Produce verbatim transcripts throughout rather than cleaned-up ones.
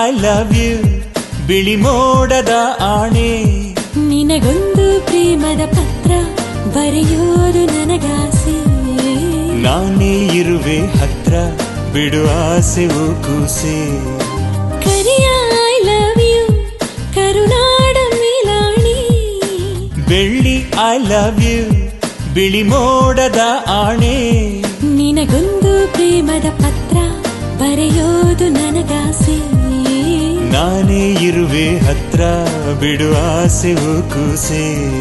I love you ಬಿಳಿ ಮೋಡದ ಆಣೆ ನಿನಗೊಂದು ಪ್ರೇಮದ ಪತ್ರ ಬರೆಯೋದು ನನಗಾಸೆ ನಾನೇ ಇರುವೆ ಹತ್ರ ಬಿಡು ಆಸೆವು ಕೂಸೆ ಕರಿಯ ಐ ಲವ್ ಯು ಕರುನಾಡ ಮೇಲಾಣಿ ಬೆಳ್ಳಿ ಐ ಲವ್ ಯು ಬಿಳಿ ಮೋಡದ ಆಣೆ ನಿನಗೊಂದು ಪ್ರೇಮದ ಪತ್ರ ಬರೆಯೋದು ನನಗಾಸೆ ನಾನೇ ಇರುವೆ ಹತ್ರ ಬಿಡು ಆಸೆವು ಕೂಸೆ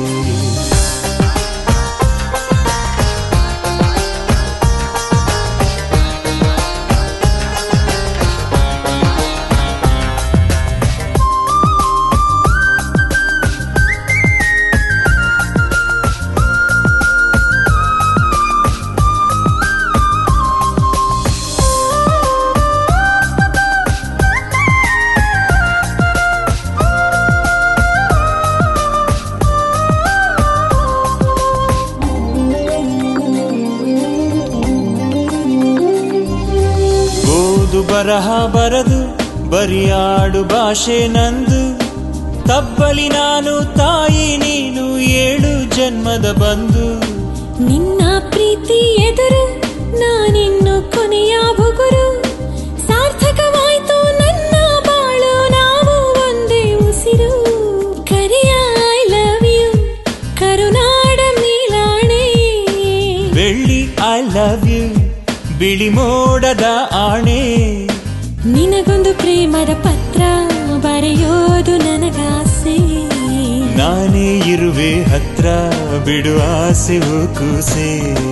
ಬರಹ ಬರದು ಬರಿಯಾಡು ಭಾಷೆ ನಂದು ತಬ್ಬಲಿ ನಾನು ತಾಯಿ ನೀನು ಏಳು ಜನ್ಮದ ಬಂದು ನಿನ್ನ ಪ್ರೀತಿ ಎದುರು ನಾನಿನ್ನು ಕೊನೆಯ ಬುಗುರು ಸಾರ್ಥಕವಾಯ್ತು ನನ್ನ ಬಾಳು ನಾವು ಒಂದೇ ಉಸಿರು ಕರಿಯ ಐ ಲವ್ ಯು ಕರುನಾಡ ಮೇಲಾಣೆ ಬೆಳ್ಳಿ ಐ ಲವ್ ಯು ಬಿಳಿ ಮೋಡದ ಆಣೆ ನಿನಗೊಂದು ಪ್ರೇಮದ ಪತ್ರ ಬರೆಯೋದು ನನಗಾಸೆ ನಾನೇ ಇರುವೆ ಹತ್ರ ಬಿಡು ಆಸೆವು ಕೂಸೆ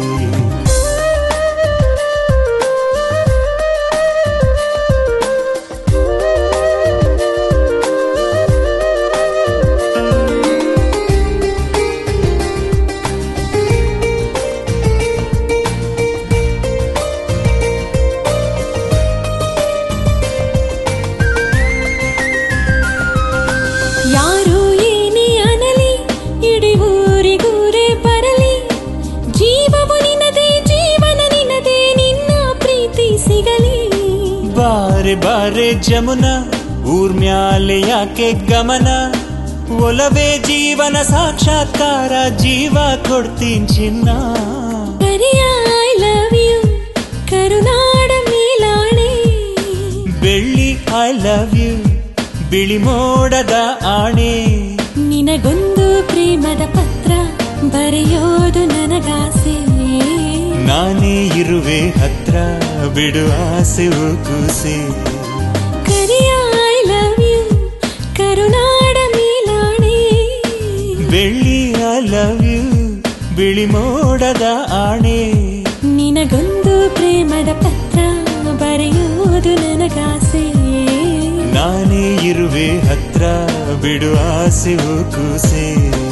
ಯಾರು ಏನೇ ಅನಲಿ ಇಡೀ ಊರಿಗೂರೇ ಬರಲಿ ಜೀವವು ನಿನ್ನದೇ ಜೀವನ ನಿನ್ನದೇ ನಿನ್ನ ಪ್ರೀತಿ ಸಿಗಲಿ ಬಾರೆ ಬಾರೆ ಜಮುನಾ ಊರ್ಮ್ಯಾಲೆ ಯಾಕೆ ಗಮನ ಒಲವೇ ಜೀವನ ಸಾಕ್ಷಾತ್ಕಾರ ಜೀವ ಕೊಡ್ತೀನಿ ಚಿನ್ನ ಕರಿಯ ಐ ಲವ್ ಯು ಕರುನಾಡ ಮೇಲಾಣೆ ಬೆಳ್ಳಿ ಐ ಲವ್ ಯು ಬಿಳಿ ಮೋಡದ ಆಣೆ ನಿನಗೊಂದು ಪ್ರೇಮದ ಪತ್ರ ಬರೆಯೋದು ನನಗಾಸೆ ನಾನೇ ಇರುವೆ ಹತ್ರ ಬಿಡು ಆಸೆವು ಕೂಸೆ ಕರಿಯ ಐ ಲವ್ ಯು ಕರುನಾಡ ಮೇಲಾಣೆ ಬೆಳ್ಳಿ ಐ ಲವ್ ಯು ಬಿಳಿ ಮೋಡದ ಆಣೆ ನಿನಗೊಂದು ಪ್ರೇಮದ ಪತ್ರ ಬರೆಯೋದು ನನಗಾಸೆ ನಾನೇ ಇರುವೆ ಹತ್ರ ಬಿಡು ಆಸೆವು ಕೂಸೆ